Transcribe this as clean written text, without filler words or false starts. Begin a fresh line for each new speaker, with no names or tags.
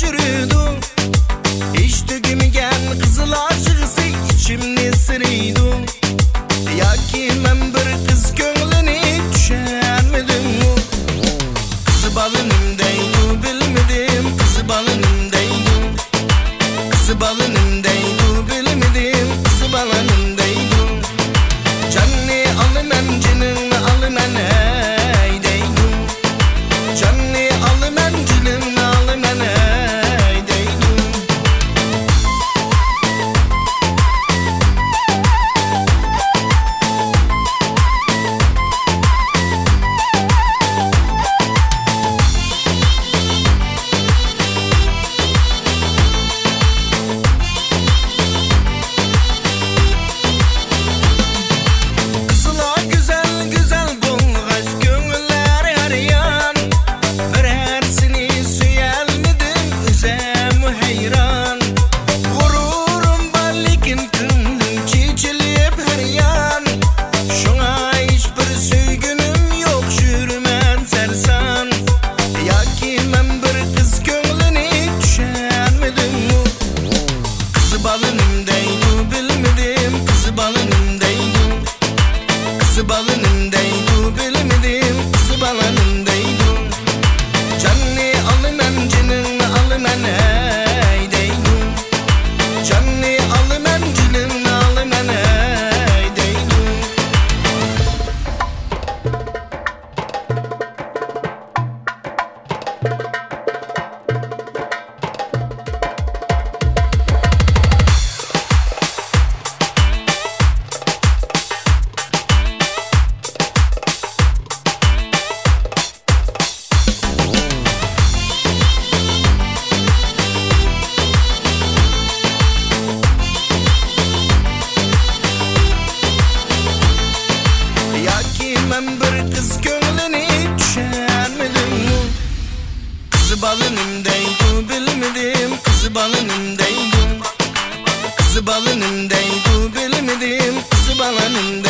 yürüdü. Hiç tügümgen kızıl aşıqsı içimni sırıydı. Yaki men bir kız köngülini düşenmedim mu? Kızı balınım deydu bilmedim, kızı balınım deydu. Kızı balınım deydu bilmedim, kızı balınım deydu. Canni alımen cinini alımen hey deydu. Canni alımen cinini alımen hey deydu. Kızıla güzel güzel bulgaç köngüller yarıyan. Birersini süyelmedim özem heyran. Gururum ballikin künlüm çiçilip her yan. Şuna hiçbir söygünüm yok jürmen sersan. Yaki men bir kız köngülini düşenmedim mu? Kızı balınım deydu bilmedim, kızı balınım deydu. Kızı balınım deydu bilmedim, kızı balınım deydu. Canni alımen cinini alımen hey deydu. Canni alımen cinini alımen hey deydu. Yaki men bir kız köngülini düşenmedim mu? Kızı balınım deydu bilmedim, kızı balınım deydu. Kızı balınım deydu bilmedim, kızı balınım deydu.